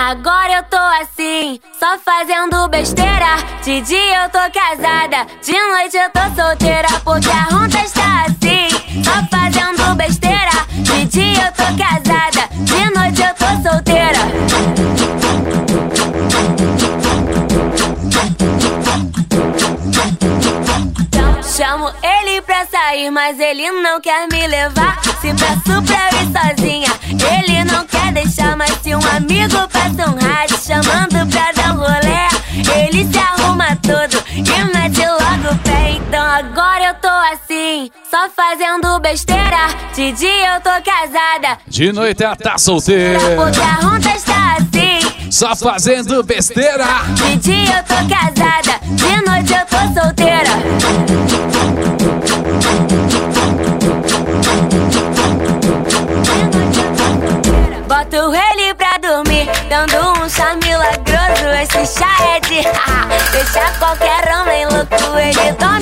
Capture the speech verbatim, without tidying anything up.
Agora eu tô assim, só fazendo besteira. De dia eu tô casada, de noite eu tô solteira. Porque a ronda está assim, só fazendo besteira. De dia eu tô casada, de noite eu tô solteira. Chamo ele pra sair, mas ele não quer me levar. Se peço pra eu ir sozinha, ele não quer deixar. Mas se um amigo passa um rádio chamando pra dar um rolê, ele se arruma todo e mete logo o pé. Então agora eu tô assim, só fazendo besteira. De dia eu tô casada, de noite ela tá solteira. Porque a ronda está assim, só fazendo besteira. De dia eu tô casada, de noite eu tô solteira. Boto ele pra dormir, dando um chá milagroso. Esse chá é de deixa qualquer homem louco. Ele toma